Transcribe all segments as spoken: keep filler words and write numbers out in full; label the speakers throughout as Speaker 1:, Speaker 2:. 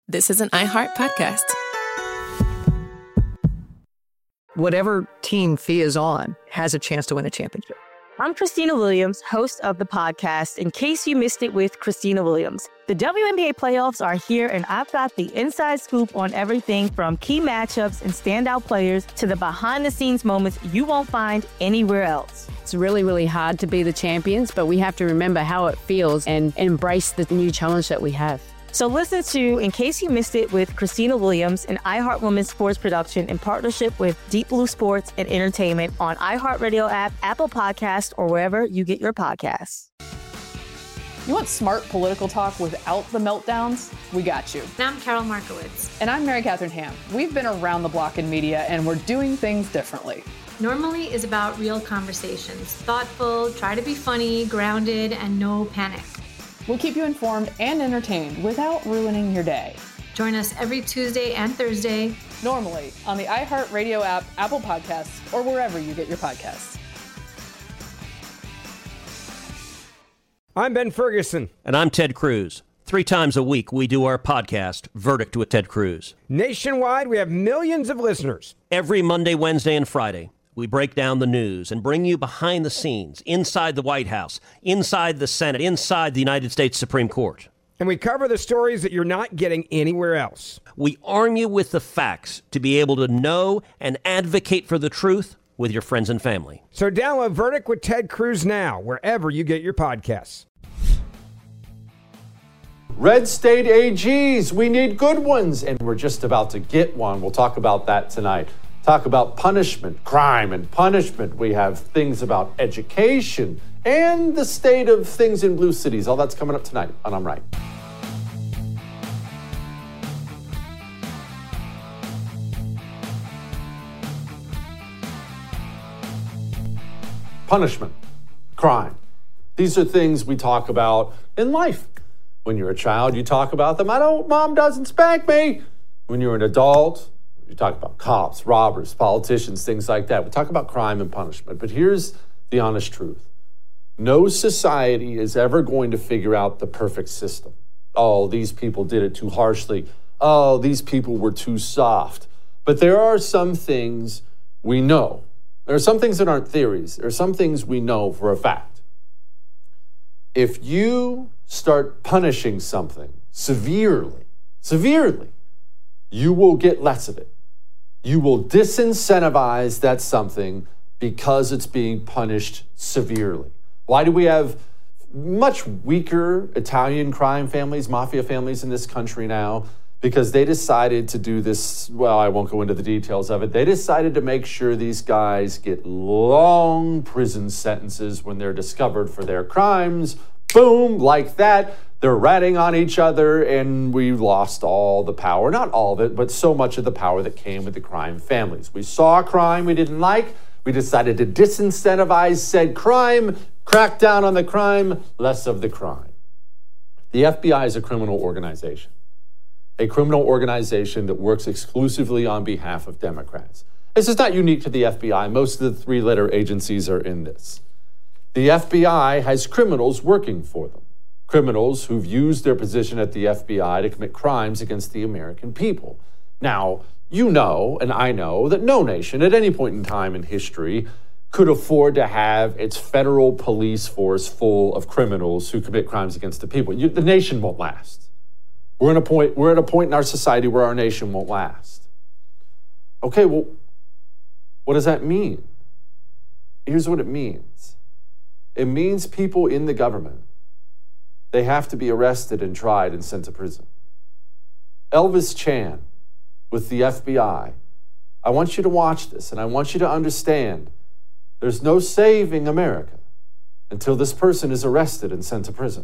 Speaker 1: this is an iHeart podcast.
Speaker 2: Whatever team Thea is on has a chance to win a championship.
Speaker 3: I'm Christina Williams, host of the podcast, In Case You Missed It with Christina Williams. The W N B A playoffs are here, and I've got the inside scoop on everything from key matchups and standout players to the behind-the-scenes moments you won't find anywhere else.
Speaker 4: It's really, really hard to be the champions, but we have to remember how it feels and embrace the new challenge that we have.
Speaker 3: So listen to In Case You Missed It with Christina Williams, an iHeart Women's Sports production in partnership with Deep Blue Sports and Entertainment on iHeartRadio app, Apple Podcasts, or wherever you get your podcasts.
Speaker 5: You want smart political talk without the meltdowns? We got you.
Speaker 6: And I'm Carol Markowitz.
Speaker 5: And I'm Mary Catherine Ham. We've been around the block in media, and we're doing things differently.
Speaker 6: Normally is about real conversations. Thoughtful, try to be funny, grounded, and no panic.
Speaker 5: We'll keep you informed and entertained without ruining your day.
Speaker 6: Join us every Tuesday and Thursday.
Speaker 5: Normally on the iHeartRadio app, Apple Podcasts, or wherever you get your podcasts.
Speaker 7: I'm Ben Ferguson.
Speaker 8: And I'm Ted Cruz. Three times a week, we do our podcast, Verdict with Ted Cruz.
Speaker 7: Nationwide, we have millions of listeners.
Speaker 8: Every Monday, Wednesday, and Friday, we break down the news and bring you behind the scenes, inside the White House, inside the Senate, inside the United States Supreme Court.
Speaker 7: And we cover the stories that you're not getting anywhere else.
Speaker 8: We arm you with the facts to be able to know and advocate for the truth with your friends and family.
Speaker 7: So download Verdict with Ted Cruz now, wherever you get your podcasts.
Speaker 9: Red state A Gs, we need good ones, and we're just about to get one. We'll talk about that tonight. Talk about punishment, crime and punishment. We have things about education and the state of things in blue cities. All that's coming up tonight on I'm Right. Punishment, crime. These are things we talk about in life. When you're a child, you talk about them. I don't, mom doesn't spank me. When you're an adult, you talk about cops, robbers, politicians, things like that. We talk about crime and punishment. But here's the honest truth. No society is ever going to figure out the perfect system. Oh, these people did it too harshly. Oh, these people were too soft. But there are some things we know. There are some things that aren't theories. There are some things we know for a fact. If you start punishing something severely, severely, you will get less of it. You will disincentivize that something because it's being punished severely. Why do we have much weaker Italian crime families, mafia families in this country now? Because they decided to do this, well, I won't go into the details of it. They decided to make sure these guys get long prison sentences when they're discovered for their crimes. Boom, like that. They're ratting on each other, and we lost all the power. Not all of it, but so much of the power that came with the crime families. We saw a crime we didn't like. We decided to disincentivize said crime, crack down on the crime, less of the crime. The F B I is a criminal organization, a criminal organization that works exclusively on behalf of Democrats. This is not unique to the F B I. Most of the three-letter agencies are in this. The F B I has criminals working for them. Criminals who've used their position at the F B I to commit crimes against the American people. Now, you know, and I know, that no nation at any point in time in history could afford to have its federal police force full of criminals who commit crimes against the people. You, the nation won't last. We're, in a point, we're at a point in our society where our nation won't last. Okay, well, what does that mean? Here's what it means. It means people in the government, they have to be arrested and tried and sent to prison. Elvis Chan with the F B I, I want you to watch this, and I want you to understand there's no saving America until this person is arrested and sent to prison.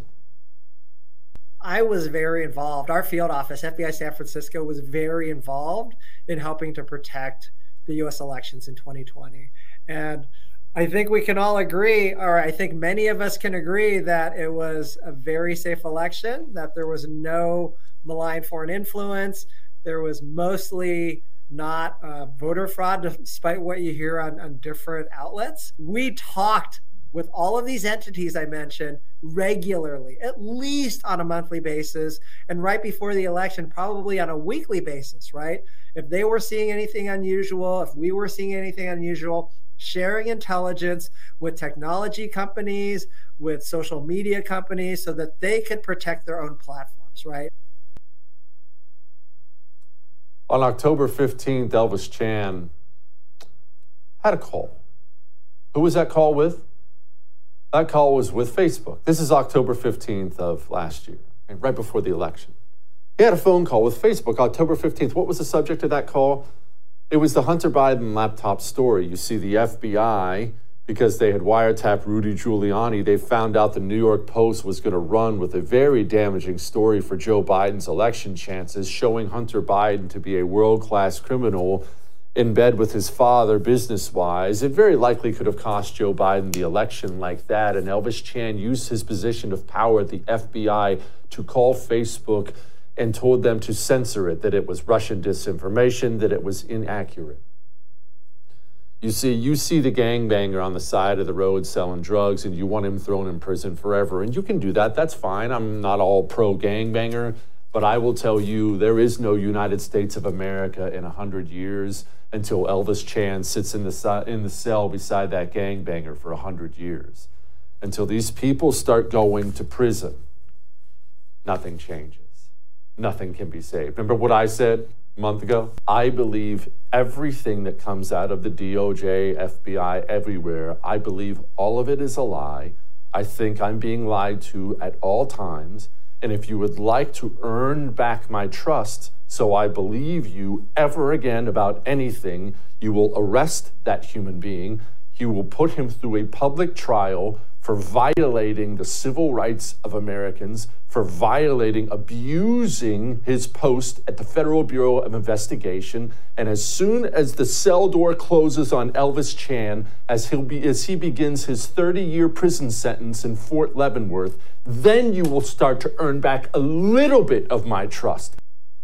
Speaker 10: I was very involved. Our field office, F B I San Francisco, was very involved in helping to protect the U S elections in twenty twenty. And I think we can all agree, or I think many of us can agree, that it was a very safe election, that there was no malign foreign influence. There was mostly not uh, voter fraud, despite what you hear on, on different outlets. We talked with all of these entities I mentioned regularly, at least on a monthly basis, and right before the election, probably on a weekly basis, right? If they were seeing anything unusual, if we were seeing anything unusual, sharing intelligence with technology companies, with social media companies, so that they could protect their own platforms, right?
Speaker 9: On October fifteenth, Elvis Chan had a call. Who was that call with? That call was with Facebook. This is October fifteenth of last year, right before the election. He had a phone call with Facebook October fifteenth. What was the subject of that call? It was the Hunter Biden laptop story. You see, the F B I, because they had wiretapped Rudy Giuliani, they found out the New York Post was going to run with a very damaging story for Joe Biden's election chances, showing Hunter Biden to be a world-class criminal in bed with his father business-wise. It very likely could have cost Joe Biden the election like that. And Elvis Chan used his position of power at the F B I to call Facebook and told them to censor it, that it was Russian disinformation, that it was inaccurate. You see, you see the gangbanger on the side of the road selling drugs and you want him thrown in prison forever. And you can do that. That's fine. I'm not all pro gangbanger, but I will tell you there is no United States of America in a hundred years until Elvis Chan sits in the, in the cell beside that gangbanger for a hundred years. Until these people start going to prison, nothing changes. Nothing can be saved. Remember what I said a month ago? I believe everything that comes out of the D O J, F B I, everywhere, I believe all of it is a lie. I think I'm being lied to at all times. And if you would like to earn back my trust so I believe you ever again about anything, you will arrest that human being. You will put him through a public trial for violating the civil rights of Americans, for violating, abusing his post at the Federal Bureau of Investigation. And as soon as the cell door closes on Elvis Chan, as, he'll be, as he begins his thirty-year prison sentence in Fort Leavenworth, then you will start to earn back a little bit of my trust.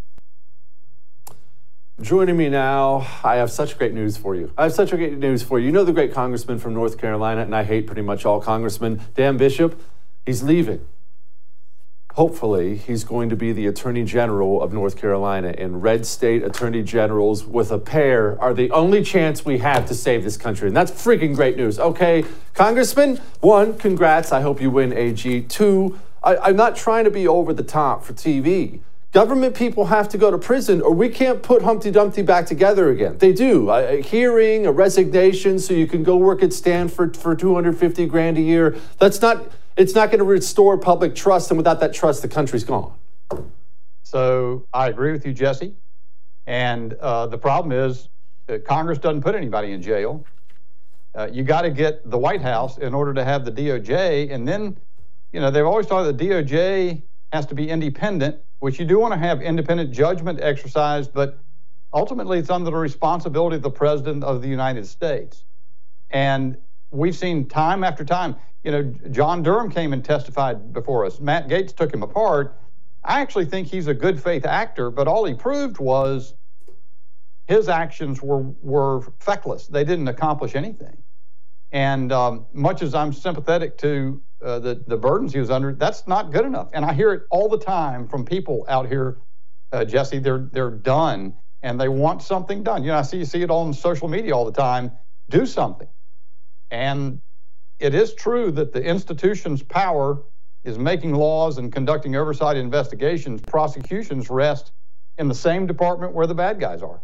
Speaker 9: Joining me now, I have such great news for you. I have such great news for you. You know the great congressman from North Carolina, and I hate pretty much all congressmen, Dan Bishop? He's leaving. Hopefully, he's going to be the Attorney General of North Carolina, and red state attorney generals with a pair are the only chance we have to save this country, and that's freaking great news. Okay, Congressman, one, congrats. I hope you win, A G. Two, I, I'm not trying to be over the top for T V. Government people have to go to prison or we can't put Humpty Dumpty back together again. They do. A, a hearing, a resignation, so you can go work at Stanford for two hundred fifty grand a year. That's not, it's not going to restore public trust. And without that trust, the country's gone.
Speaker 1: So I agree with you, Jesse. And uh, the problem is that Congress doesn't put anybody in jail. Uh, you got to get the White House in order to have the D O J. And then, you know, they've always thought the D O J has to be independent, which you do want to have independent judgment exercised, but ultimately it's under the responsibility of the President of the United States. And we've seen time after time, you know, John Durham came and testified before us. Matt Gaetz took him apart. I actually think he's a good faith actor, but all he proved was his actions were, were feckless. They didn't accomplish anything. And um, much as I'm sympathetic to uh, the, the burdens he was under, that's not good enough. And I hear it all the time from people out here, uh, Jesse, they're, they're done and they want something done. You know, I see, you see it on social media all the time, do something. And it is true that the institution's power is making laws and conducting oversight investigations. Prosecutions rest in the same department where the bad guys are.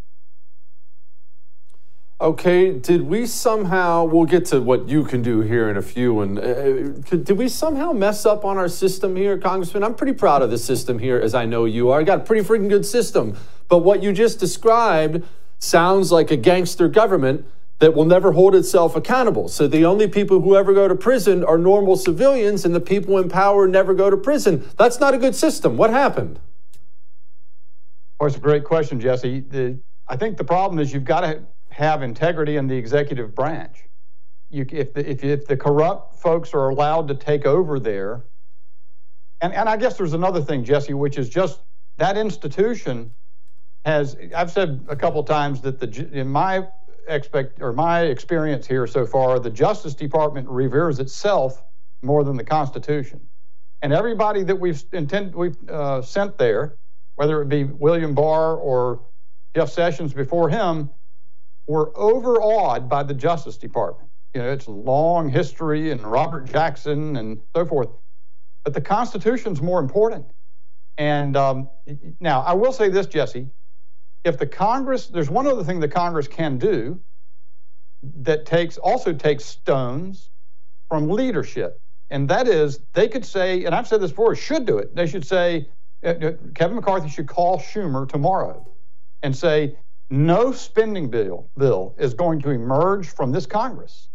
Speaker 9: Okay, did we somehow, we'll get to what you can do here in a few, and uh, could, did we somehow mess up on our system here, Congressman? I'm pretty proud of the system here, as I know you are. I got a pretty freaking good system. But what you just described sounds like a gangster government that will never hold itself accountable. So the only people who ever go to prison are normal civilians, and the people in power never go to prison. That's not a good system. What happened?
Speaker 1: Well, it's a great question, Jesse. The, I think the problem is you've got to have integrity in the executive branch. You, if, the, if, if the corrupt folks are allowed to take over there, and, and I guess there's another thing, Jesse, which is just that institution has, I've said a couple times that the, in my expect or my experience here so far, the Justice Department reveres itself more than the Constitution. And everybody that we've intend, we've uh, sent there, whether it be William Barr or Jeff Sessions before him, were overawed by the Justice Department. You know, it's a long history and Robert Jackson and so forth. But the Constitution's more important. And um, now, I will say this, Jesse. If the Congress, there's one other thing the Congress can do that takes also takes stones from leadership. And that is, they could say, and I've said this before, should do it. They should say, uh, Kevin McCarthy should call Schumer tomorrow and say, no spending bill, bill is going to emerge from this Congress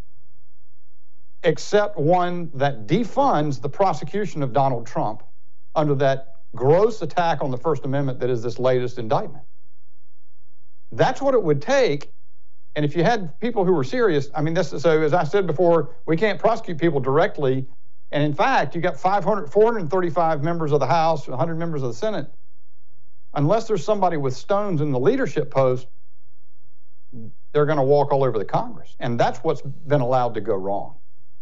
Speaker 1: except one that defunds the prosecution of Donald Trump under that gross attack on the First Amendment that is this latest indictment. That's what it would take. And if you had people who were serious, I mean, this, so as I said before, we can't prosecute people directly. And in fact, you got five hundred, four hundred thirty-five members of the House, one hundred members of the Senate. Unless there's somebody with stones in the leadership post, they're going to walk all over the Congress. And that's what's been allowed to go wrong.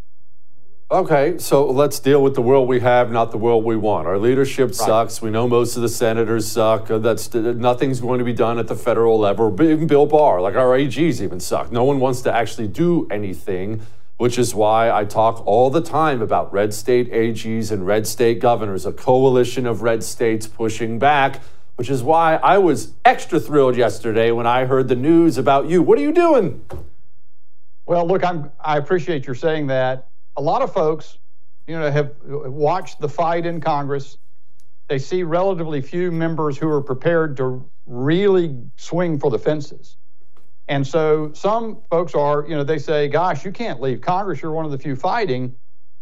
Speaker 9: Okay, so let's deal with the world we have, not the world we want. Our leadership right. sucks. We know most of the senators suck. That's nothing's going to be done at the federal level. Even Bill Barr, like our A Gs even suck. No one wants to actually do anything, which is why I talk all the time about red state A Gs and red state governors, a coalition of red states pushing back, which is why I was extra thrilled yesterday when I heard the news about you. What are you doing?
Speaker 1: Well, look, I'm, I appreciate your saying that. A lot of folks, you know, have watched the fight in Congress. They see relatively few members who are prepared to really swing for the fences. And so some folks are, you know, they say, gosh, you can't leave Congress. You're one of the few fighting.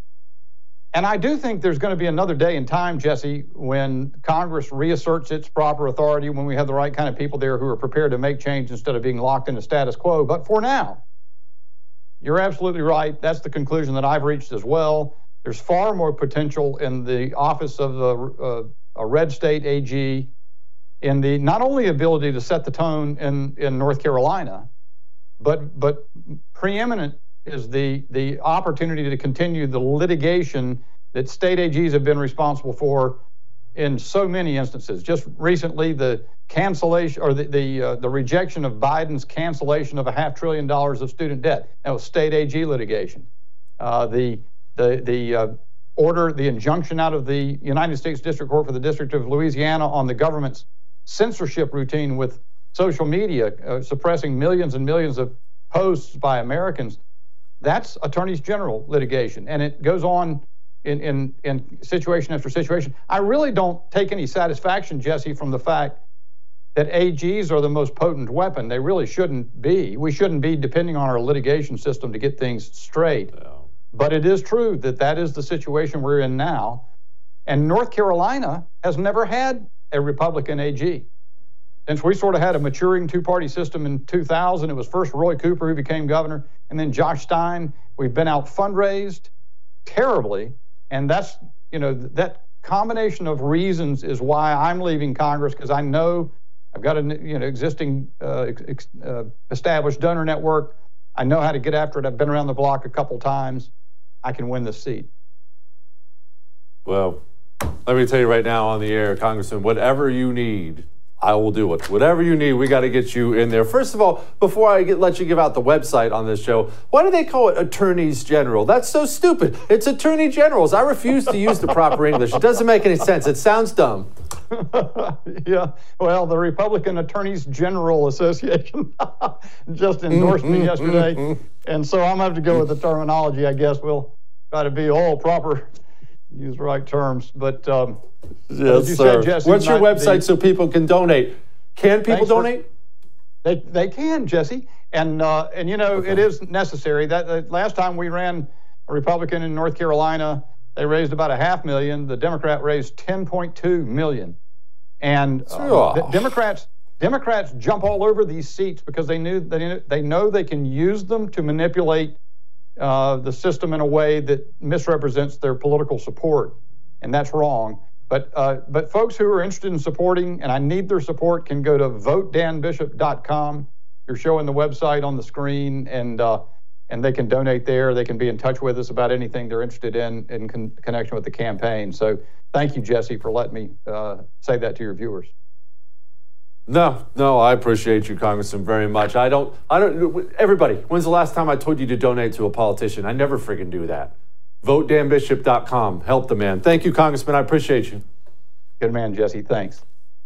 Speaker 1: And I do think there's going to be another day in time, Jesse, when Congress reasserts its proper authority, when we have the right kind of people there who are prepared to make change instead of being locked in the status quo. But for now, you're absolutely right. That's the conclusion that I've reached as well. There's far more potential in the office of a, uh, a red state A G, in the not only ability to set the tone in, in North Carolina, but but preeminent is the the opportunity to continue the litigation that state A Gs have been responsible for in so many instances. Just recently, the cancellation or the the, uh, the rejection of Biden's cancellation of a half trillion dollars of student debt. That was state A G litigation. Uh, the the the uh, order, the injunction out of the United States District Court for the District of Louisiana on the government's censorship routine with social media, uh, suppressing millions and millions of posts by Americans. That's attorneys general litigation, and it goes on in, in, in situation after situation. I really don't take any satisfaction, Jesse, from the fact that A Gs are the most potent weapon. They really shouldn't be. We shouldn't be depending on our litigation system to get things straight. Yeah. But it is true that that is the situation we're in now. And North Carolina has never had a Republican A G. Since we sort of had a maturing two-party system in two thousand, it was first Roy Cooper who became governor, and then Josh Stein. We've been out fundraised terribly, and that's, you know, that combination of reasons is why I'm leaving Congress, because I know I've got an you know existing uh, ex, uh, established donor network. I know how to get after it. I've been around the block a couple times. I can win this seat.
Speaker 9: Well, let me tell you right now on the air, Congressman, whatever you need, I will do it. Whatever you need, we got to get you in there. First of all, before I get, let you give out the website on this show, why do they call it attorneys general? That's so stupid. It's attorney generals. I refuse to use the proper English. It doesn't make any sense. It sounds dumb.
Speaker 1: Yeah, well, the Republican Attorneys General Association just endorsed me yesterday. And so I'm going to have to go with the terminology, I guess. We'll try to be all proper, use the right terms. But um,
Speaker 9: yes,
Speaker 1: as you
Speaker 9: sir.
Speaker 1: said, Jesse,
Speaker 9: what's your website
Speaker 1: the,
Speaker 9: so people can donate? Can people donate?
Speaker 1: For, they they can, Jesse. And, uh, and you know, okay. It is necessary. That uh, last time we ran a Republican in North Carolina, they raised about a half million. The Democrat raised ten point two million. And uh, the Democrats Democrats jump all over these seats because they knew they, they know they can use them to manipulate uh, the system in a way that misrepresents their political support, and that's wrong. But uh, but folks who are interested in supporting, and I need their support, can go to vote dan bishop dot com. you're showing the website on the screen, and uh, and they can donate there. They can be in touch with us about anything they're interested in in con- connection with the campaign. So thank you, Jesse, for letting me uh, say that to your viewers.
Speaker 9: No, no, I appreciate you, Congressman, very much. I don't, I don't, everybody, when's the last time I told you to donate to a politician? I never friggin' do that. vote dan bishop dot com. Help the man. Thank you, Congressman. I appreciate you.
Speaker 1: Good man, Jesse. Thanks.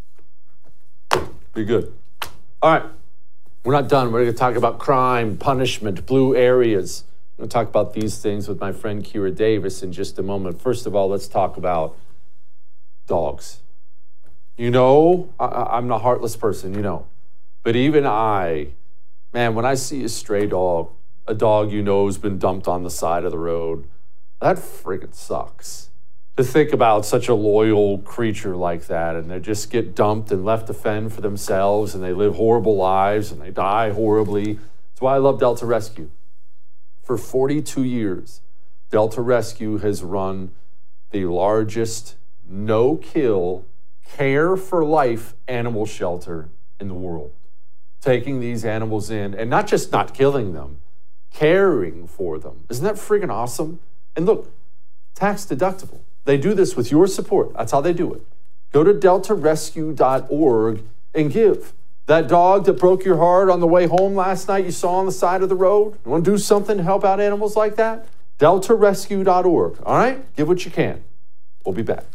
Speaker 9: Be good. All right. We're not done. We're going to talk about crime, punishment, blue areas. I'm going to talk about these things with my friend Kira Davis in just a moment. First of all, let's talk about dogs. You know, I, I'm a heartless person, you know. But even I, man, when I see a stray dog, a dog you know has been dumped on the side of the road, that friggin' sucks. To think about such a loyal creature like that, and they just get dumped and left to fend for themselves, and they live horrible lives, and they die horribly. That's why I love Delta Rescue. For forty-two years, Delta Rescue has run the largest no-kill, care for life animal shelter in the world. Taking these animals in, and not just not killing them, caring for them. Isn't that friggin' awesome? And look, tax deductible. They do this with your support. That's how they do it. Go to delta rescue dot org and give. That dog that broke your heart on the way home last night you saw on the side of the road, you want to do something to help out animals like that? delta rescue dot org. All right? Give what you can. We'll be back.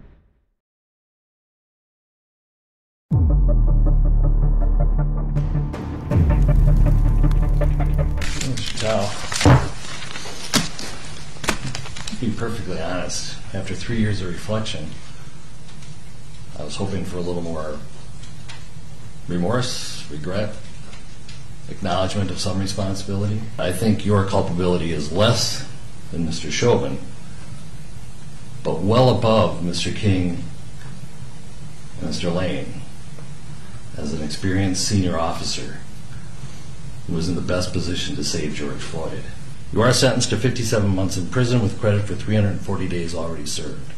Speaker 11: Now, to be perfectly honest, after three years of reflection, I was hoping for a little more remorse, regret, acknowledgement of some responsibility. I think your culpability is less than Mister Chauvin, but well above Mister King and Mister Lane as an experienced senior officer who was in the best position to save George Floyd. You are sentenced to fifty-seven months in prison with credit for three hundred forty days already served.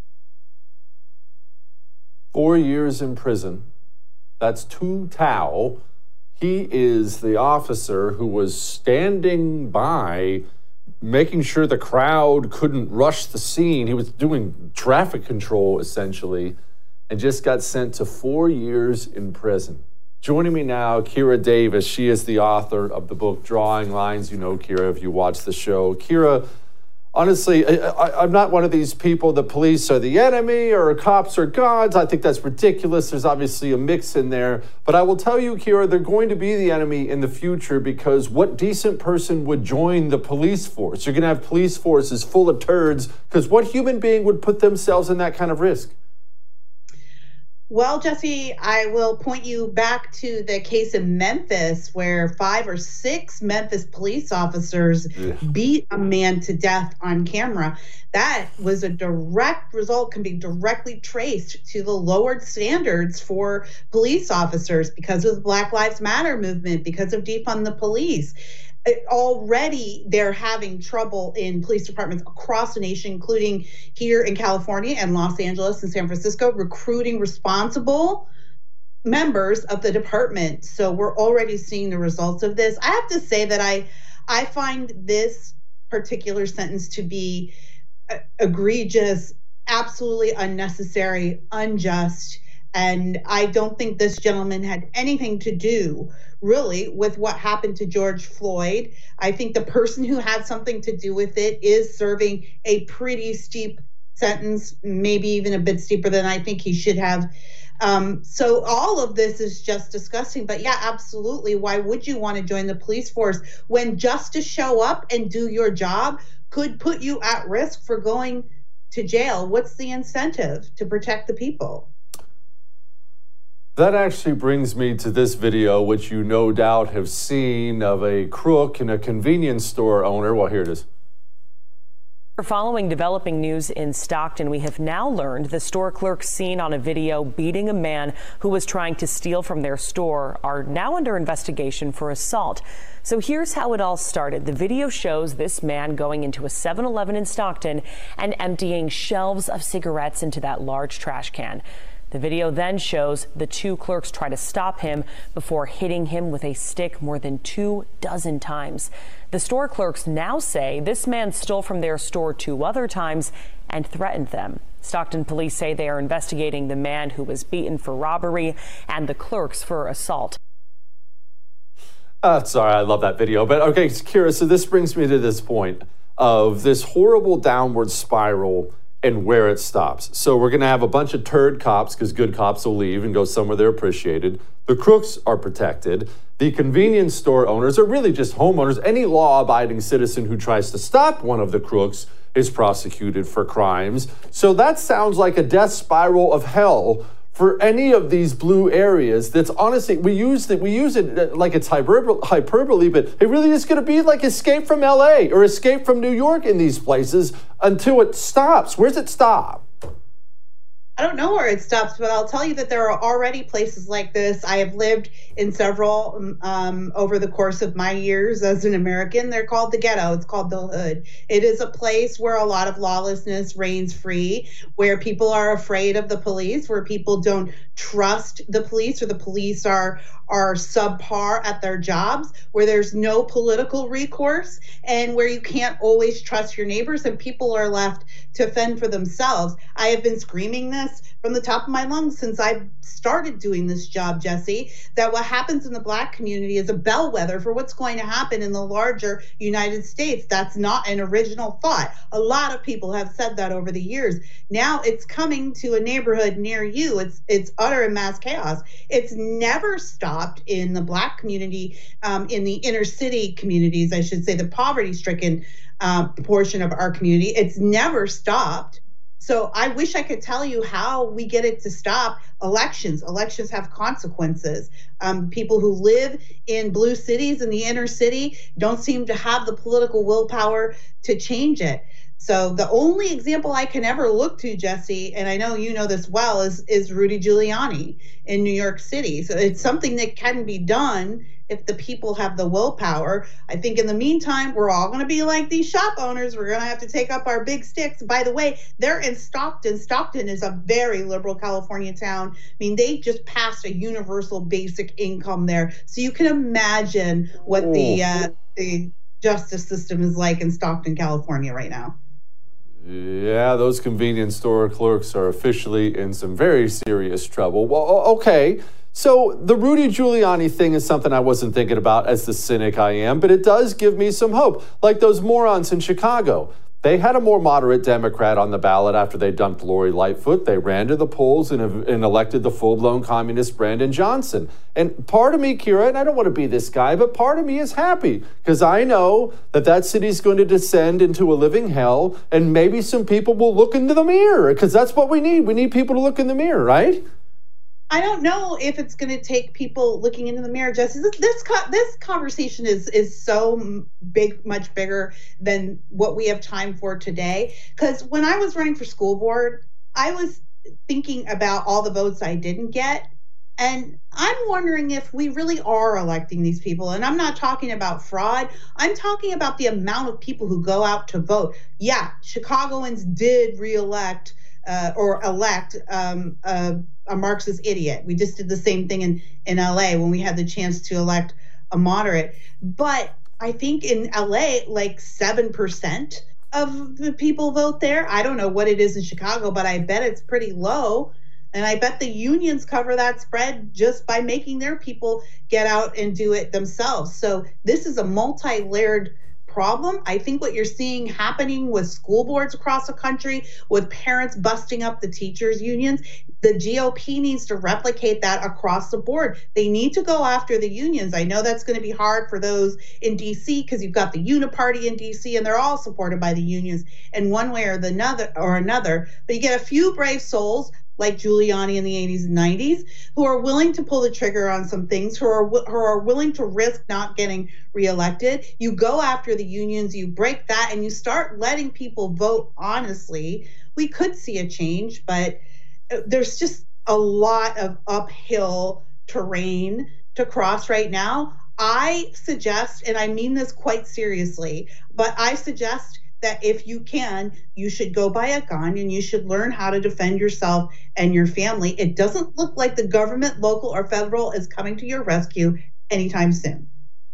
Speaker 9: Four years in prison. That's Tu Tao. He is the officer who was standing by, making sure the crowd couldn't rush the scene. He was doing traffic control, essentially, and just got sent to four years in prison. Joining me now, Kira Davis. She is the author of the book, Drawing Lines. You know Kira if you watch the show. Kira, honestly, I, I, I'm not one of these people, the police are the enemy or cops are gods. I think that's ridiculous. There's obviously a mix in there. But I will tell you, Kira, they're going to be the enemy in the future because what decent person would join the police force? You're going to have police forces full of turds because what human being would put themselves in that kind of risk?
Speaker 12: Well, Jesse, I will point you back to the case in Memphis where five or six Memphis police officers yeah. beat a man to death on camera. That was a direct result, can be directly traced to the lowered standards for police officers because of the Black Lives Matter movement, because of defund the police. Already they're having trouble in police departments across the nation, including here in California and Los Angeles and San Francisco, recruiting responsible members of the department. So we're already seeing the results of this. I have to say that I, I find this particular sentence to be egregious, absolutely unnecessary, unjust. And I don't think this gentleman had anything to do, really, with what happened to George Floyd. I think the person who had something to do with it is serving a pretty steep sentence, maybe even a bit steeper than I think he should have. Um, so all of this is just disgusting. But yeah, absolutely. Why would you want to join the police force when just to show up and do your job could put you at risk for going to jail? What's the incentive to protect the people?
Speaker 9: That actually brings me to this video, which you no doubt have seen, of a crook and a convenience store owner. Well, here it is.
Speaker 13: Following developing news in Stockton, we have now learned the store clerks seen on a video beating a man who was trying to steal from their store are now under investigation for assault. So here's how it all started. The video shows this man going into a seven eleven in Stockton and emptying shelves of cigarettes into that large trash can. The The video then shows the two clerks try to stop him before hitting him with a stick more than two dozen times. The store clerks now say this man stole from their store two other times and threatened them. Stockton police say they are investigating the man who was beaten for robbery and the clerks for assault.
Speaker 9: Uh, sorry, I love that video. But okay, Kira, so this brings me to this point of this horrible downward spiral and where it stops. So we're going to have a bunch of turd cops because good cops will leave and go somewhere they're appreciated. The crooks are protected. The convenience store owners are really just homeowners. Any law-abiding citizen who tries to stop one of the crooks is prosecuted for crimes. So that sounds like a death spiral of hell for any of these blue areas. That's honestly, we use it, we use it like it's hyperbole, hyperbole, but it really is going to be like Escape from L A or Escape from New York in these places until it stops. Where's it stop?
Speaker 12: I don't know where it stops, but I'll tell you that there are already places like this. I have lived in several um, over the course of my years as an American. They're called the ghetto. It's called the hood. It is a place where a lot of lawlessness reigns free, where people are afraid of the police, where people don't trust the police, or the police are are subpar at their jobs, where there's no political recourse, and where you can't always trust your neighbors and people are left to fend for themselves. I have been screaming this from the top of my lungs since I started doing this job, Jesse, that what happens in the Black community is a bellwether for what's going to happen in the larger United States. That's not an original thought. A lot of people have said that over the years. Now it's coming to a neighborhood near you. It's it's utter and mass chaos. It's never stopped in the Black community, um, in the inner city communities, I should say, the poverty-stricken uh, portion of our community. It's never stopped. So I wish I could tell you how we get it to stop. Elections. Elections have consequences. Um, people who live in blue cities in the inner city don't seem to have the political willpower to change it. So the only example I can ever look to, Jesse, and I know you know this well, is is Rudy Giuliani in New York City. So it's something that can be done if the people have the willpower. I think in the meantime, we're all going to be like these shop owners. We're going to have to take up our big sticks. By the way, they're in Stockton. Stockton is a very liberal California town. I mean, they just passed a universal basic income there. So you can imagine what oh. the uh, the justice system is like in Stockton, California right now.
Speaker 9: Yeah, those convenience store clerks are officially in some very serious trouble. Well, okay. So the Rudy Giuliani thing is something I wasn't thinking about as the cynic I am, but it does give me some hope. Like those morons in Chicago. They had a more moderate Democrat on the ballot after they dumped Lori Lightfoot. They ran to the polls and, and elected the full-blown communist Brandon Johnson. And part of me, Kira, and I don't want to be this guy, but part of me is happy because I know that that city's going to descend into a living hell, and maybe some people will look into the mirror because that's what we need. We need people to look in the mirror, right?
Speaker 12: I don't know if it's going to take people looking into the mirror, Jesse. This this, this conversation is is so big, much bigger than what we have time for today. Because when I was running for school board, I was thinking about all the votes I didn't get. And I'm wondering if we really are electing these people. And I'm not talking about fraud. I'm talking about the amount of people who go out to vote. Yeah, Chicagoans did reelect uh, or elect um, uh, a Marxist idiot. We just did the same thing in, in L A when we had the chance to elect a moderate. But I think in L A, like seven percent of the people vote there. I don't know what it is in Chicago, but I bet it's pretty low. And I bet the unions cover that spread just by making their people get out and do it themselves. So this is a multi-layered problem. I think what you're seeing happening with school boards across the country, with parents busting up the teachers' unions, the G O P needs to replicate that across the board. They need to go after the unions. I know that's going to be hard for those in D C because you've got the Uniparty in D C and they're all supported by the unions in one way or the another or another. But you get a few brave souls like Giuliani in the eighties and nineties, who are willing to pull the trigger on some things, who are who are willing to risk not getting reelected. You go after the unions, you break that, and you start letting people vote honestly. We could see a change, but there's just a lot of uphill terrain to cross right now. I suggest, and I mean this quite seriously, but I suggest that if you can, you should go buy a gun and you should learn how to defend yourself and your family. It doesn't look like the government, local or federal, is coming to your rescue anytime soon.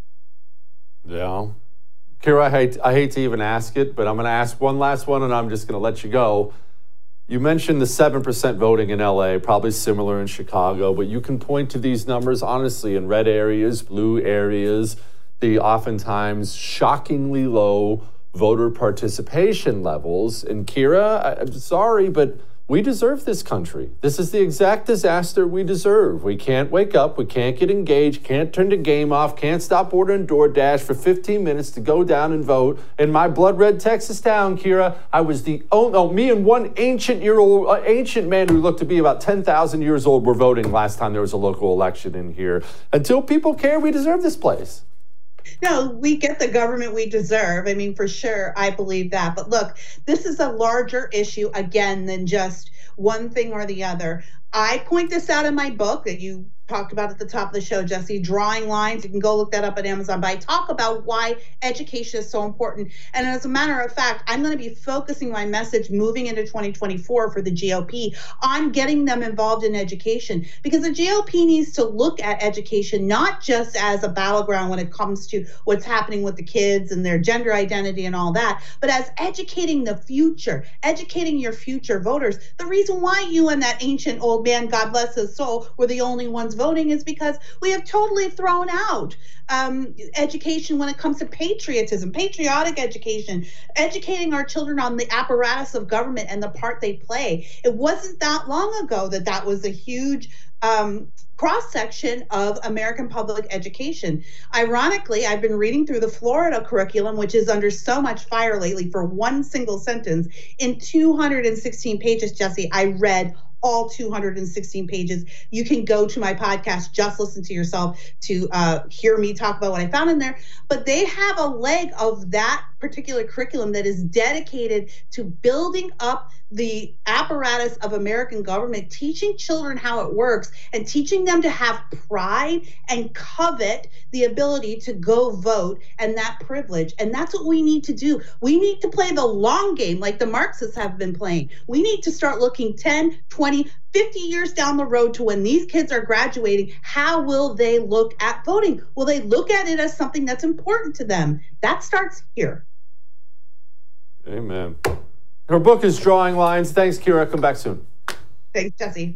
Speaker 9: Yeah. Kira, I hate, I hate to even ask it, but I'm going to ask one last one and I'm just going to let you go. You mentioned the seven percent voting in L A, probably similar in Chicago, but you can point to these numbers, honestly, in red areas, blue areas, the oftentimes shockingly low voter participation levels. And Kira, I, I'm sorry, but we deserve this country. This is the exact disaster we deserve. We can't wake up, we can't get engaged, can't turn the game off, can't stop ordering DoorDash for fifteen minutes to go down and vote. In my blood red Texas town, Kira, I was the only, oh, me and one ancient year old, uh, ancient man who looked to be about ten thousand years old were voting last time there was a local election in here. Until people care, we deserve this place.
Speaker 12: No, we get the government we deserve. I mean, for sure, I believe that. But look, this is a larger issue, again, than just one thing or the other. I point this out in my book that you talked about at the top of the show, Jesse, Drawing Lines. You can go look that up at Amazon. But I talk about why education is so important. And as a matter of fact, I'm going to be focusing my message moving into twenty twenty-four for the G O P on getting them involved in education. Because the G O P needs to look at education not just as a battleground when it comes to what's happening with the kids and their gender identity and all that, but as educating the future, educating your future voters. The reason why you and that ancient old man, God bless his soul, were the only ones voting is because we have totally thrown out um, education when it comes to patriotism, patriotic education, educating our children on the apparatus of government and the part they play. It wasn't that long ago that that was a huge um, cross-section of American public education. Ironically, I've been reading through the Florida curriculum, which is under so much fire lately for one single sentence. In two hundred sixteen pages, Jesse, I read all two hundred sixteen pages. You can go to my podcast, Just Listen to Yourself, to uh, hear me talk about what I found in there. But they have a leg of that particular curriculum that is dedicated to building up the apparatus of American government, teaching children how it works and teaching them to have pride and covet the ability to go vote and that privilege. And that's what we need to do. We need to play the long game like the Marxists have been playing. We need to start looking ten, twenty, fifty years down the road to when these kids are graduating. How will they look at voting? Will they look at it as something that's important to them? That starts here.
Speaker 9: Amen. Her book is Drawing Lines. Thanks, Kira. Come back soon.
Speaker 12: Thanks, Jesse.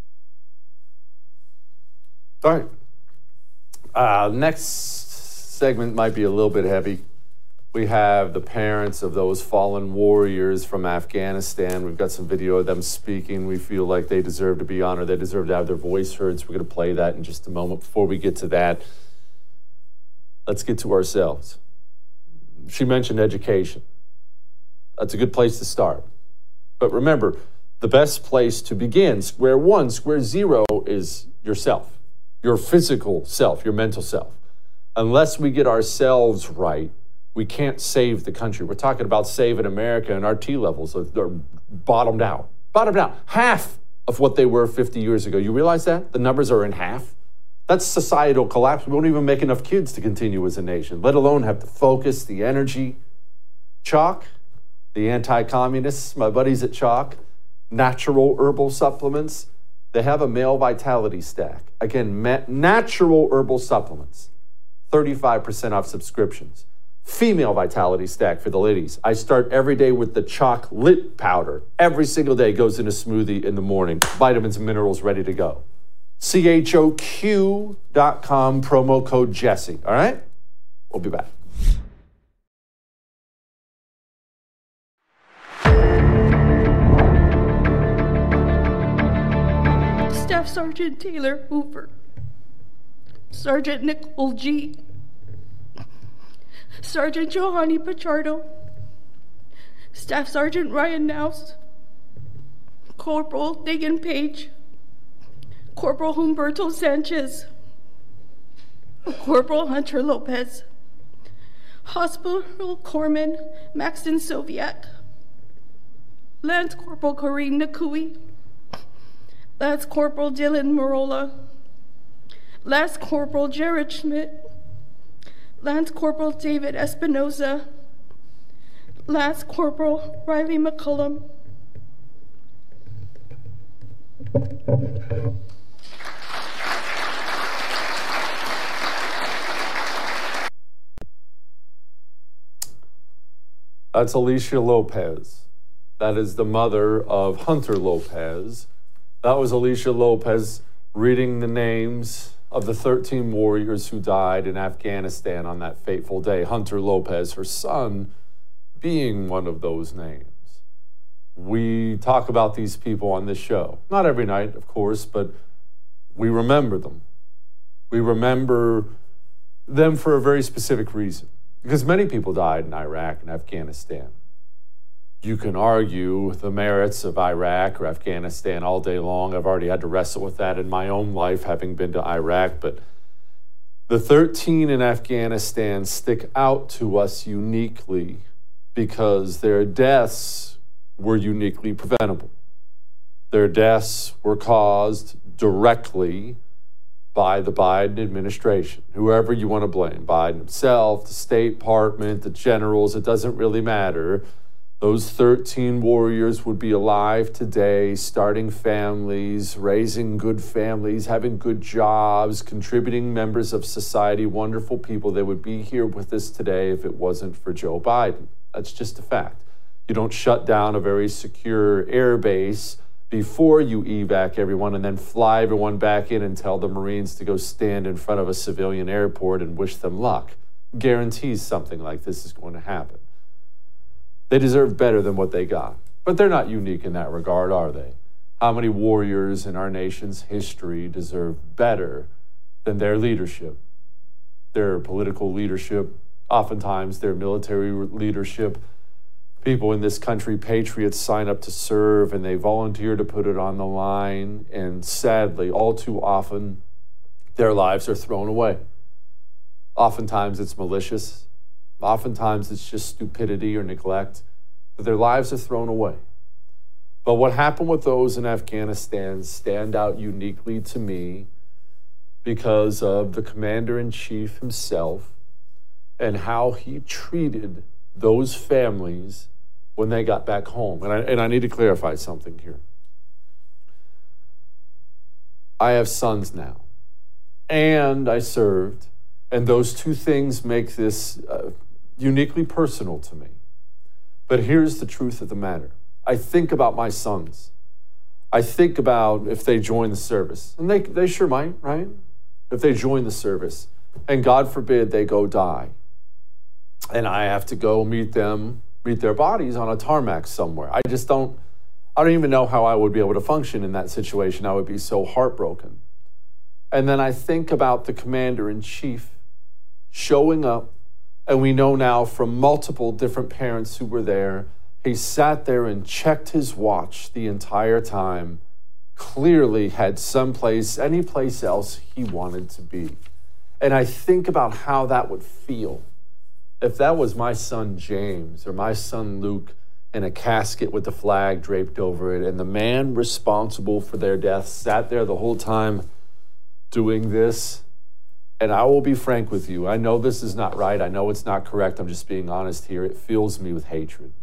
Speaker 9: All right. Uh, next segment might be a little bit heavy. We have the parents of those fallen warriors from Afghanistan. We've got some video of them speaking. We feel like they deserve to be honored. They deserve to have their voice heard. So we're going to play that in just a moment. Before we get to that, let's get to ourselves. She mentioned education. That's a good place to start. But remember, the best place to begin, square one, square zero, is yourself, your physical self, your mental self. Unless we get ourselves right, we can't save the country. We're talking about saving America, and our T levels are, are bottomed out. Bottomed out. Half of what they were fifty years ago. You realize that? The numbers are in half. That's societal collapse. We won't even make enough kids to continue as a nation, let alone have the focus, the energy. Chalk, the anti-communists, my buddies at Chalk, natural herbal supplements, they have a male vitality stack. Again, ma- natural herbal supplements, thirty-five percent off subscriptions. Female vitality stack for the ladies. I start every day with the chocolate powder. Every single day goes in a smoothie in the morning. Vitamins and minerals ready to go. C H O Q dot com, promo code Jesse. All right? We'll be back.
Speaker 14: Staff Sergeant Taylor Hoover, Sergeant Nicole G., Sergeant Johanny Pachardo, Staff Sergeant Ryan Naus, Corporal Dagan Page, Corporal Humberto Sanchez, Corporal Hunter Lopez, Hospital Corpsman Maxton Soviak, Lance Corporal Kareem Nakui, Lance Corporal Dylan Marola, Lance Corporal Jared Schmidt, Lance Corporal David Espinoza, Lance Corporal Riley McCullum.
Speaker 9: That's Alicia Lopez. That is the mother of Hunter Lopez. That was Alicia Lopez reading the names of the thirteen warriors who died in Afghanistan on that fateful day. Hunter Lopez, her son, being one of those names. We talk about these people on this show. Not every night, of course, but we remember them. We remember them for a very specific reason. Because many people died in Iraq and Afghanistan. You can argue the merits of Iraq or Afghanistan all day long. I've already had to wrestle with that in my own life, having been to Iraq. But the thirteen in Afghanistan stick out to us uniquely because their deaths were uniquely preventable. Their deaths were caused directly by the Biden administration, whoever you want to blame, Biden himself, the State Department, the generals, it doesn't really matter. Those thirteen warriors would be alive today, starting families, raising good families, having good jobs, contributing members of society, wonderful people. They would be here with us today if it wasn't for Joe Biden. That's just a fact. You don't shut down a very secure air base before you evac everyone and then fly everyone back in and tell the Marines to go stand in front of a civilian airport and wish them luck. Guarantees something like this is going to happen. They deserve better than what they got. But they're not unique in that regard, are they? How many warriors in our nation's history deserve better than their leadership? Their political leadership, oftentimes their military leadership. People in this country, patriots, sign up to serve and they volunteer to put it on the line. And sadly, all too often, their lives are thrown away. Oftentimes it's malicious. Oftentimes it's just stupidity or neglect. But their lives are thrown away. But what happened with those in Afghanistan stand out uniquely to me because of the commander-in-chief himself and how he treated those families when they got back home. And I, and I need to clarify something here. I have sons now, and I served, and those two things make this uh, uniquely personal to me. But here's the truth of the matter. I think about my sons. I think about if they join the service, and they, they sure might, right? If they join the service, and God forbid they go die, and I have to go meet them, meet their bodies on a tarmac somewhere. I just don't, I don't even know how I would be able to function in that situation. I would be so heartbroken. And then I think about the commander-in-chief showing up, and we know now from multiple different parents who were there, he sat there and checked his watch the entire time, clearly had someplace, any place else he wanted to be. And I think about how that would feel if that was my son James or my son Luke in a casket with the flag draped over it, and the man responsible for their death sat there the whole time doing this. And I will be frank with you. I know this is not right. I know it's not correct. I'm just being honest here. It fills me with hatred.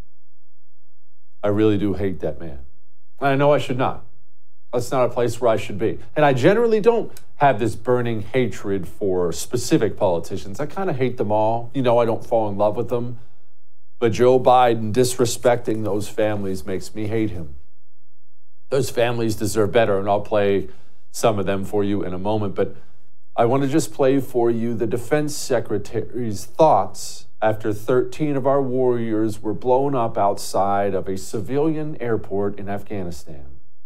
Speaker 9: I really do hate that man. And I know I should not. That's not a place where I should be. And I generally don't have this burning hatred for specific politicians. I kind of hate them all. You know, I don't fall in love with them. But Joe Biden disrespecting those families makes me hate him. Those families deserve better, and I'll play some of them for you in a moment. But I want to just play for you the defense secretary's thoughts after thirteen of our warriors were blown up outside of a civilian airport in Afghanistan.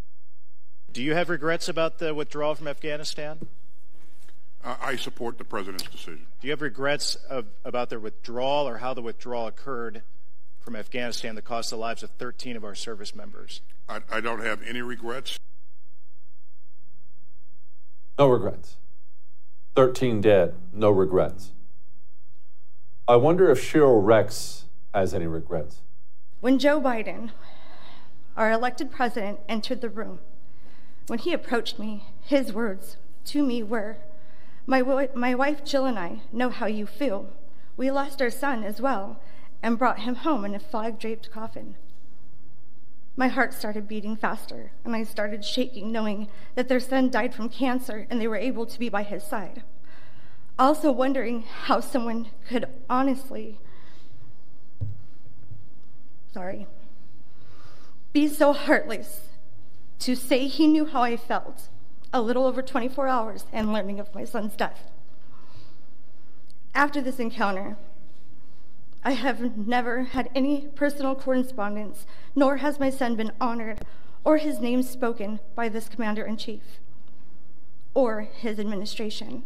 Speaker 15: Do you have regrets about the withdrawal from Afghanistan?
Speaker 16: Uh, I support the president's decision.
Speaker 15: Do you have regrets of, about the withdrawal or how the withdrawal occurred from Afghanistan that cost the lives of thirteen of our service members?
Speaker 16: I, I don't have any regrets.
Speaker 9: No regrets. thirteen dead, no regrets. I wonder if Cheryl Rex has any regrets.
Speaker 14: When Joe Biden, our elected president, entered the room, when he approached me, his words to me were, my, my wife Jill and I know how you feel. We lost our son as well, and brought him home in a flag-draped coffin. My heart started beating faster, and I started shaking, knowing that their son died from cancer and they were able to be by his side. Also wondering how someone could honestly, sorry, be so heartless to say he knew how I felt a little over twenty-four hours and learning of my son's death. After this encounter, I have never had any personal correspondence, nor has my son been honored or his name spoken by this commander-in-chief or his administration.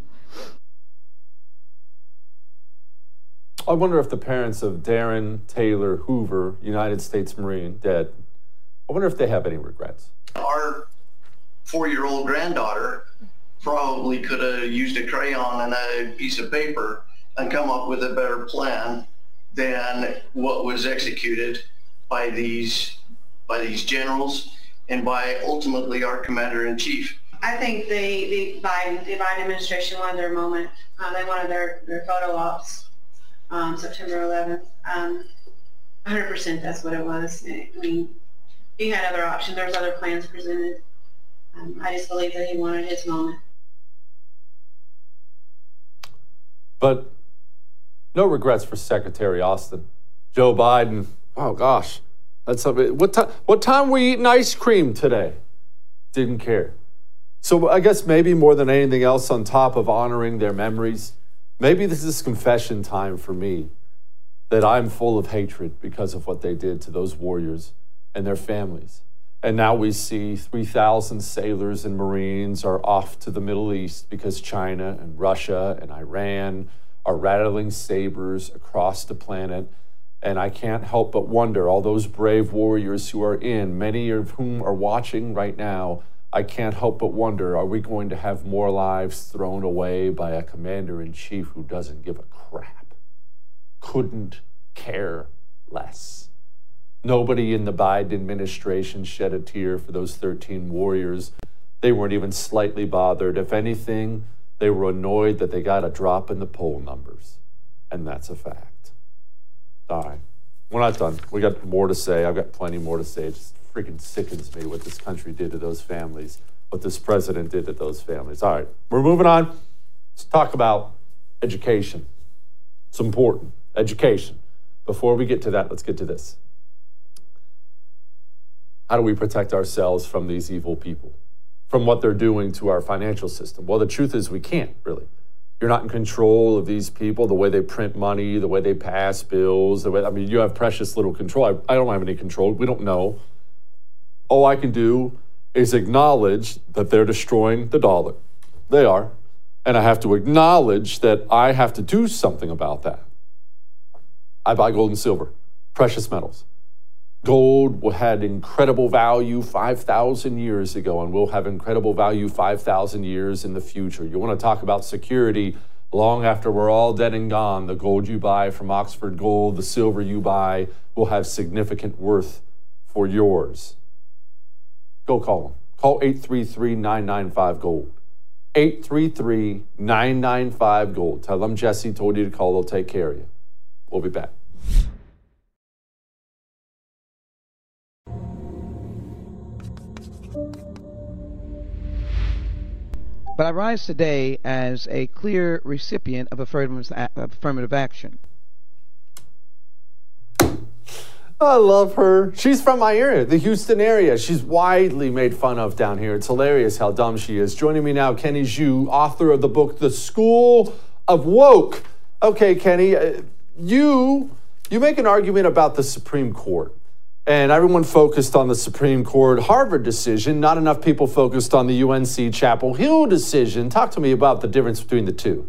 Speaker 9: I wonder if the parents of Darren Taylor Hoover, United States Marine, dead, I wonder if they have any regrets.
Speaker 17: Our four-year-old granddaughter probably could have used a crayon and a piece of paper and come up with a better plan than what was executed by these by these generals and by ultimately our commander-in-chief.
Speaker 18: I think the, the Biden the Biden administration wanted their moment. Uh, they wanted their, their photo ops. Um, September eleventh, um, one hundred percent that's what it was. I mean, he had other options. There was other plans presented. Um, I just believe that he wanted his moment.
Speaker 9: But no regrets for Secretary Austin. Joe Biden, oh gosh, that's something. What time? What time were we eating ice cream today? Didn't care. So I guess maybe more than anything else, on top of honoring their memories, maybe this is confession time for me, that I'm full of hatred because of what they did to those warriors and their families. And now we see three thousand sailors and Marines are off to the Middle East because China and Russia and Iran are rattling sabers across the planet. And I can't help but wonder, all those brave warriors who are in, many of whom are watching right now, I can't help but wonder, are we going to have more lives thrown away by a commander-in-chief who doesn't give a crap? Couldn't care less. Nobody in the Biden administration shed a tear for those thirteen warriors. They weren't even slightly bothered. If anything, they were annoyed that they got a drop in the poll numbers. And that's a fact. All right. We're not done. We got more to say. I've got plenty more to say. It just freaking sickens me what this country did to those families, what this president did to those families. All right, we're moving on. Let's talk about education. It's important. Education. Before we get to that, let's get to this. How do we protect ourselves from these evil people, from what they're doing to our financial system? Well, the truth is we can't, really. You're not in control of these people, the way they print money, the way they pass bills. The way, I mean, you have precious little control. I, I don't have any control. We don't know. All I can do is acknowledge that they're destroying the dollar. They are. And I have to acknowledge that I have to do something about that. I buy gold and silver, precious metals. Gold had incredible value five thousand years ago and will have incredible value five thousand years in the future. You want to talk about security long after we're all dead and gone. The gold you buy from Oxford Gold, the silver you buy will have significant worth for yours. Go call them. Call eight three three, nine nine five, GOLD. eight three three, nine nine five, GOLD. Tell them Jesse told you to call. They'll take care of you. We'll be back.
Speaker 19: But I rise today as a clear recipient of affirmative, affirmative action.
Speaker 9: I love her. She's from my area, the Houston area. She's widely made fun of down here. It's hilarious how dumb she is. Joining me now, Kenny Xu, author of the book, The School of Woke. Okay, Kenny, uh, you, you make an argument about the Supreme Court. And everyone focused on the Supreme Court Harvard decision. Not enough people focused on the U N C Chapel Hill decision. Talk to me about the difference between the two.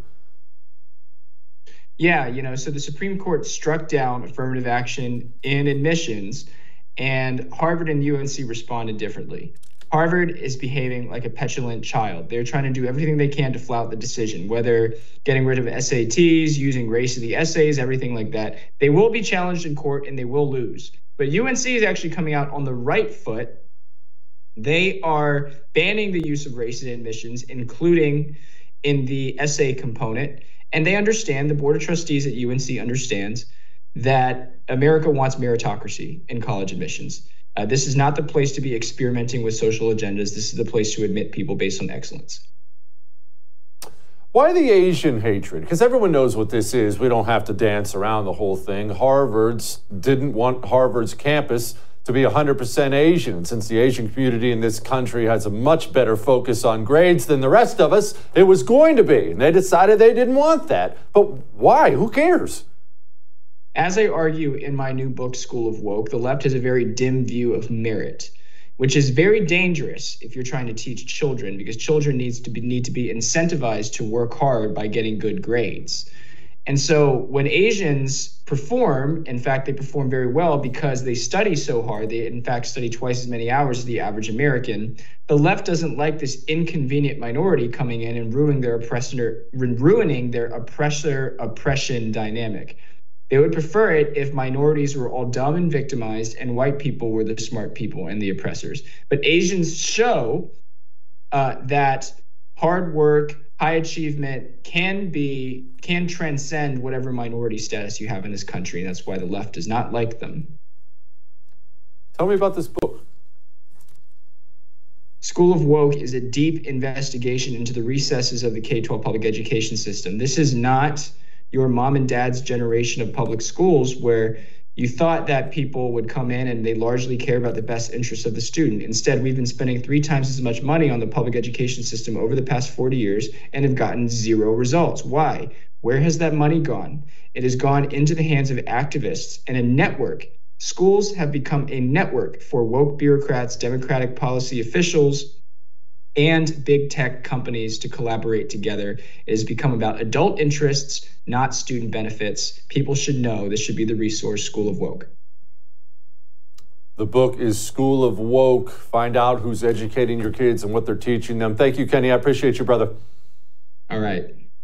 Speaker 20: Yeah, you know, so the Supreme Court struck down affirmative action in admissions, and Harvard and U N C responded differently. Harvard is behaving like a petulant child. They're trying to do everything they can to flout the decision, whether getting rid of S A Ts, using race of the essays, everything like that. They will be challenged in court and they will lose. But U N C is actually coming out on the right foot. They are banning the use of race in admissions, including in the essay component. And they understand, the Board of Trustees at U N C understands, that America wants meritocracy in college admissions. Uh, this is not the place to be experimenting with social agendas. This is the place to admit people based on excellence.
Speaker 9: Why the Asian hatred? Because everyone knows what this is. We don't have to dance around the whole thing. Harvard's didn't want Harvard's campus to be one hundred percent Asian. And since the Asian community in this country has a much better focus on grades than the rest of us, it was going to be. And they decided they didn't want that. But why? Who cares?
Speaker 20: As I argue in my new book, School of Woke, the left has a very dim view of merit, which is very dangerous if you're trying to teach children, because children needs to be, need to be incentivized to work hard by getting good grades. And so when Asians perform, in fact, they perform very well because they study so hard. They, in fact, study twice as many hours as the average American. The left doesn't like this inconvenient minority coming in and ruining their oppressor, ruining their oppressor oppression dynamic. They would prefer it if minorities were all dumb and victimized and white people were the smart people and the oppressors. But Asians show uh, that hard work, high achievement can be, can transcend whatever minority status you have in this country. And that's why the left does not like them.
Speaker 9: Tell me about this book.
Speaker 20: School of Woke is a deep investigation into the recesses of the K twelve public education system. This is not your mom and dad's generation of public schools where you thought that people would come in and they largely care about the best interests of the student. Instead, we've been spending three times as much money on the public education system over the past forty years and have gotten zero results. Why? Where has that money gone? It has gone into the hands of activists and a network. Schools have become a network for woke bureaucrats, democratic policy officials, and big tech companies to collaborate together. It has become about adult interests, not student benefits. People should know this should be the resource, School of Woke.
Speaker 9: The book is School of Woke. Find out who's educating your kids and what they're teaching them. Thank you, Kenny. I appreciate you, brother.
Speaker 20: All right.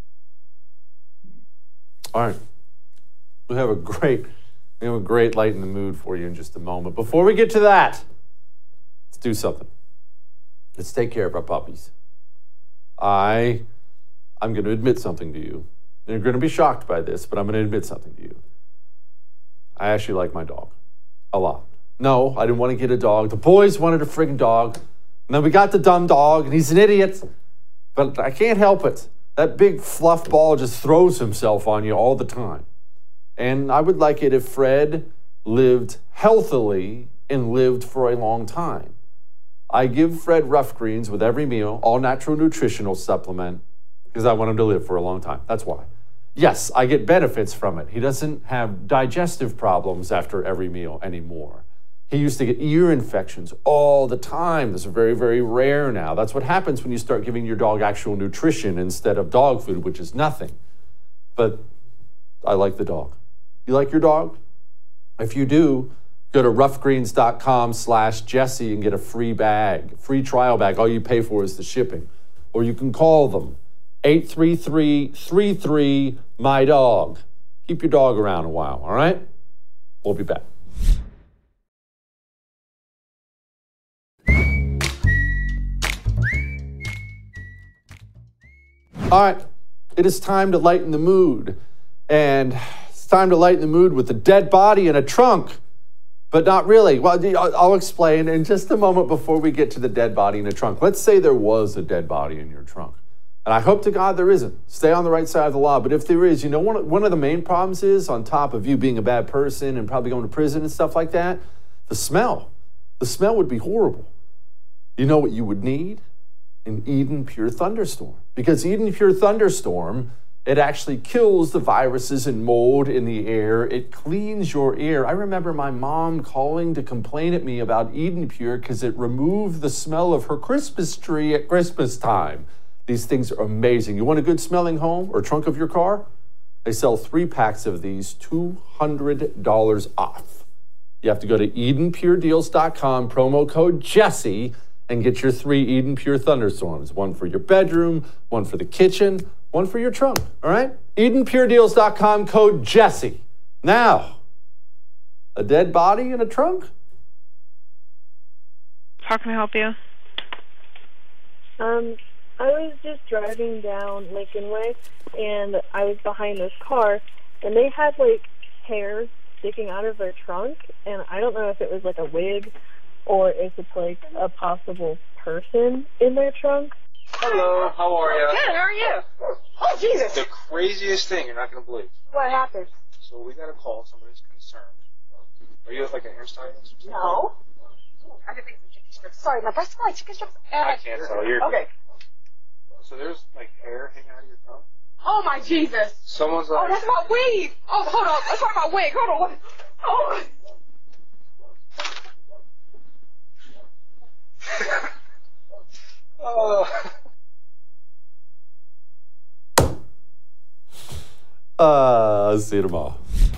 Speaker 9: All right. We have a great, we have a great light in the mood for you in just a moment. Before we get to that, let's do something. Let's take care of our puppies. I, I'm going to admit something to you. You're going to be shocked by this, but I'm going to admit something to you. I actually like my dog a lot. No, I didn't want to get a dog. The boys wanted a friggin' dog. And then we got the dumb dog, and he's an idiot. But I can't help it. That big fluff ball just throws himself on you all the time. And I would like it if Fred lived healthily and lived for a long time. I give Fred Rough Greens with every meal, all natural nutritional supplement, because I want him to live for a long time. That's why. Yes, I get benefits from it. He doesn't have digestive problems after every meal anymore. He used to get ear infections all the time. Those are very, very rare now. That's what happens when you start giving your dog actual nutrition instead of dog food, which is nothing. But I like the dog. You like your dog? If you do, go to roughgreens.com slash Jesse and get a free bag, free trial bag. All you pay for is the shipping. Or you can call them, eight three three, three three, M Y dog. Keep your dog around a while, all right? We'll be back. All right, it is time to lighten the mood. And it's time to lighten the mood with a dead body in a trunk. But not really. Well, I'll explain in just a moment before we get to the dead body in the trunk. Let's say there was a dead body in your trunk. And I hope to God there isn't. Stay on the right side of the law. But if there is, you know, one, one of the main problems is, on top of you being a bad person and probably going to prison and stuff like that, the smell. The smell would be horrible. You know what you would need? An Eden Pure Thunderstorm. Because Eden Pure Thunderstorm, it actually kills the viruses and mold in the air. It cleans your air. I remember my mom calling to complain at me about Eden Pure because it removed the smell of her Christmas tree at Christmas time. These things are amazing. You want a good smelling home or trunk of your car? They sell three packs of these, two hundred dollars off. You have to go to Eden Pure Deals dot com, promo code Jesse, and get your three Eden Pure Thunderstorms. One for your bedroom, one for the kitchen, one for your trunk, all right? Eden Pure Deals dot com, code Jesse. Now, a dead body in a trunk?
Speaker 21: How can I help you?
Speaker 22: Um, I was just driving down Lincoln Way, and I was behind this car, and they had, like, hair sticking out of their trunk, and I don't know if it was like a wig or if it's like a possible person in their trunk.
Speaker 2: Hello, how are you?
Speaker 22: Good, how are you? Oh, Jesus!
Speaker 2: The craziest thing you're not going to believe.
Speaker 22: What happened?
Speaker 2: So we got a call, somebody's concerned. Are you like a hairstylist?
Speaker 22: No. I didn't think chicken strips. Sorry, my breast like chicken strips.
Speaker 2: I can't tell. You're
Speaker 22: Okay.
Speaker 2: So there's like hair hanging out of your tongue?
Speaker 22: Oh my Jesus!
Speaker 2: Someone's like...
Speaker 22: Oh, that's my wig! Oh, hold on. Let's talk about wig. Hold on. What? Oh.
Speaker 2: Oh.
Speaker 9: Uh, see you tomorrow.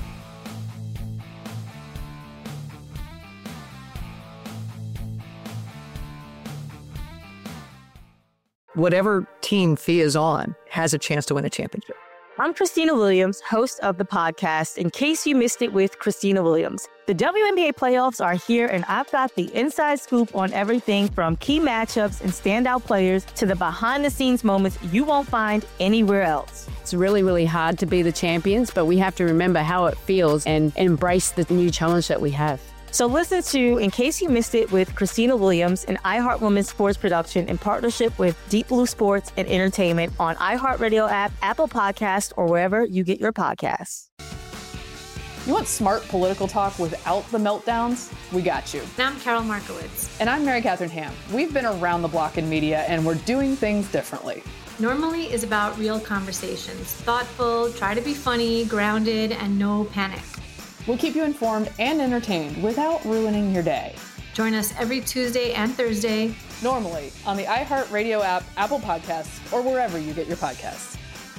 Speaker 21: Whatever team Fee is on has a chance to win a championship.
Speaker 3: I'm Christina Williams, host of the podcast, In Case You Missed It with Christina Williams. The W N B A playoffs are here, and I've got the inside scoop on everything from key matchups and standout players to the behind-the-scenes moments you won't find anywhere else.
Speaker 4: It's really, really hard to be the champions, but we have to remember how it feels and embrace the new challenge that we have.
Speaker 3: So listen to In Case You Missed It with Christina Williams, an iHeart Women's sports production in partnership with Deep Blue Sports and Entertainment on iHeartRadio app, Apple Podcasts, or wherever you get your podcasts.
Speaker 5: You want smart political talk without the meltdowns? We got you.
Speaker 6: And I'm Carol Markowitz.
Speaker 5: And I'm Mary Catherine Ham. We've been around the block in media, and we're doing things differently.
Speaker 6: Normally is about real conversations. Thoughtful, try to be funny, grounded, and no panic.
Speaker 5: We'll keep you informed and entertained without ruining your day.
Speaker 6: Join us every Tuesday and Thursday.
Speaker 5: Normally on the iHeartRadio app, Apple Podcasts, or wherever you get your podcasts.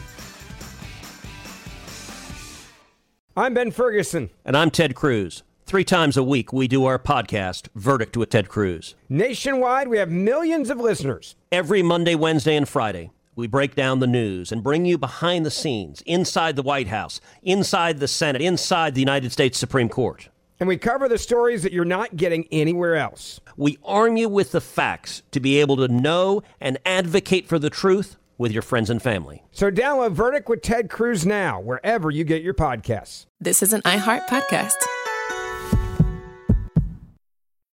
Speaker 7: I'm Ben Ferguson.
Speaker 8: And I'm Ted Cruz. Three times a week, we do our podcast, Verdict with Ted Cruz.
Speaker 7: Nationwide, we have millions of listeners.
Speaker 8: Every Monday, Wednesday, and Friday, we break down the news and bring you behind the scenes, inside the White House, inside the Senate, inside the United States Supreme Court.
Speaker 7: And we cover the stories that you're not getting anywhere else.
Speaker 8: We arm you with the facts to be able to know and advocate for the truth with your friends and family.
Speaker 7: So download Verdict with Ted Cruz now, wherever you get your podcasts.
Speaker 23: This is an iHeart podcast.